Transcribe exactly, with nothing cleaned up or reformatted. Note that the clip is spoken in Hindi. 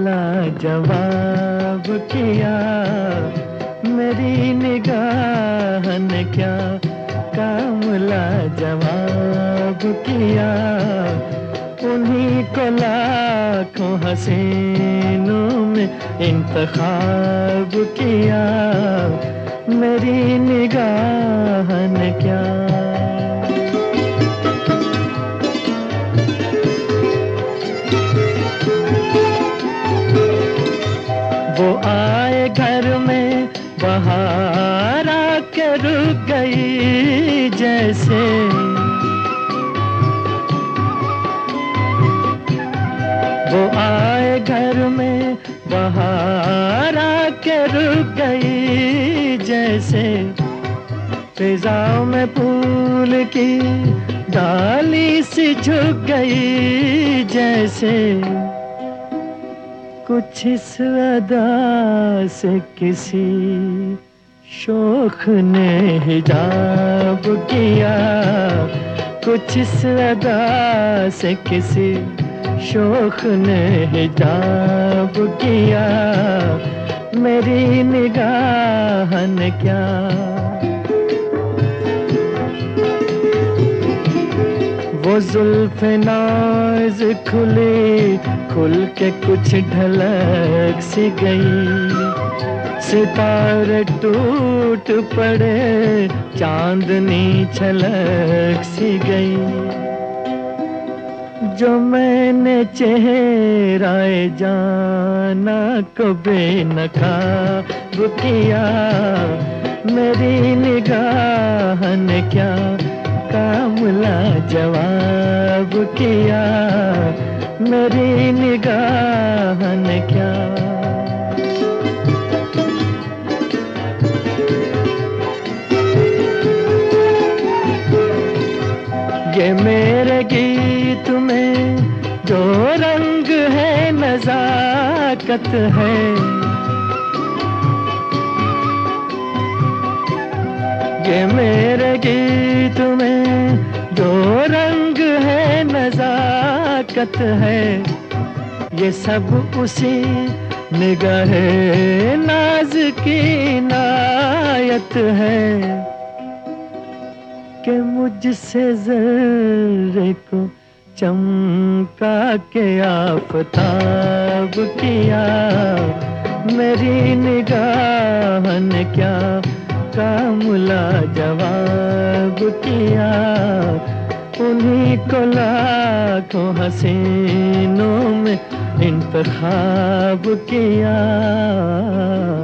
लाजवाब किया, मेरी निगाह ने क्या काम लाजवाब किया। उन्हीं को लाखों हसीनों में इंतखाब किया, मेरी निगाह ने क्या। वो आए घर में बहार आके रुक गई जैसे, वो आए घर में बहार आके रुक गई जैसे। फिजाओं में फूल की डाली सी झुक गई जैसे। कुछ इस अदा से किसी शौक ने हिजाब किया, कुछ इस अदा से किसी शौक ने हिजाब किया, मेरी निगाह ने क्या। वो जुल्फ़े नाज़ खुली खुल के कुछ ढलक सी गई, सितारे टूट पड़े चांदनी छलक सी गई। जो मैंने चेहराए जाना को बेनकाब किया, मेरी निगाह ने क्या काम लाजवाब किया, मेरी निगाह ने क्या। ये मेरे गीत में जो रंग है नज़ाकत है, ये मेरे गीत में जो रंग है नज़ाकत है। ये सब उसी निगाहे नाज की इनायत है कि मुझसे ज़र्रे को चमका के आफ़ताब किया, मेरी निगाह ने क्या काम लाजवाब किया। उन्हीं को लाखों हसीनों में इंतखाब किया।